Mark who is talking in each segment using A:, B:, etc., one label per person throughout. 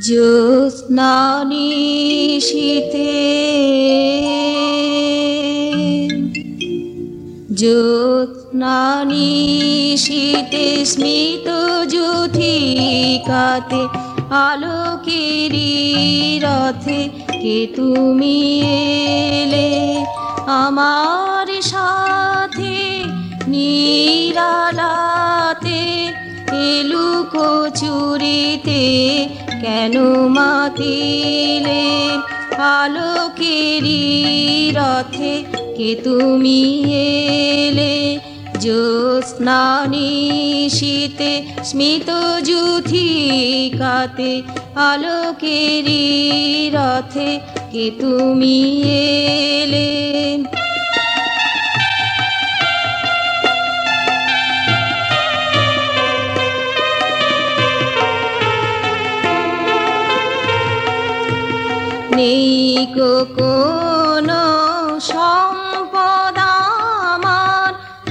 A: জ্যোৎস্না নিশীথে জ্যোৎস্না নিশীথে স্মিত যূথিকাতে আলোকেরই রথে কে তুমি এলে আমার সাথে নিরালাতে লুকো চুরিতে কেন মাতিলে আলোকেরই রথে কে তুমি এলে জ্যোৎস্না নিশীথে স্মিত যূথিকাতে আলোকেরই রথে কে তুমি এলে নেই কোনো সম্পদ আমার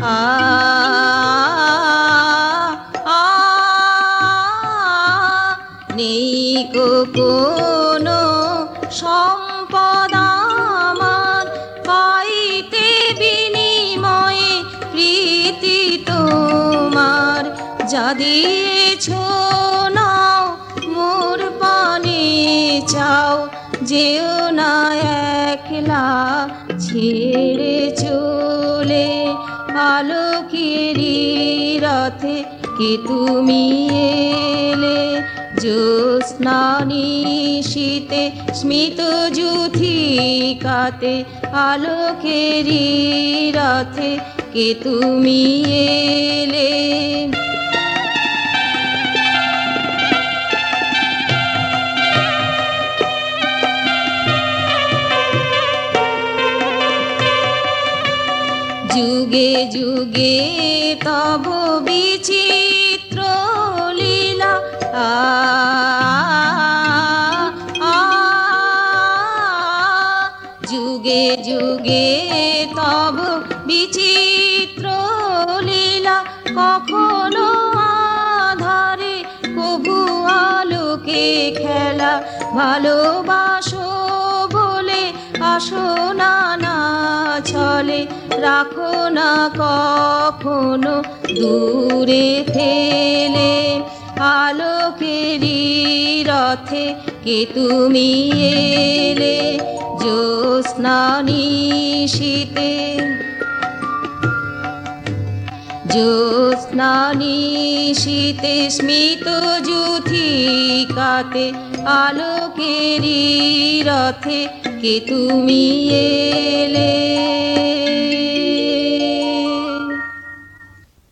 A: নেই কোনো সম্পদ আমার পাইতে বিনিময়ে প্রীতি তোমার যা দিয়েছ নাও মোর পানে চাও যেও না একলা ছেড়ে চলে আলোকেরই রথে কে তুমি এলে জ্যোৎস্না নিশীথে স্মিত যূথিকাতে আলোকেরই রথে কে তুমি এলে যুগে যুগে তব বিচিত্র লীলা যুগে যুগে তব বিচিত্র লীলা কখনো আধারে কভু আলোকে খেলা ভালোবাসো বলে আসো না ছলে রাখো না কখনো দূরে ফেলে আলোকেরই রথে কে তুমি এলে জ্যোৎস্না নিশীথে জ্যোৎস্না নিশীথে স্মিত যূথিকাতে আলোকেরই রথে কে তুমি এলে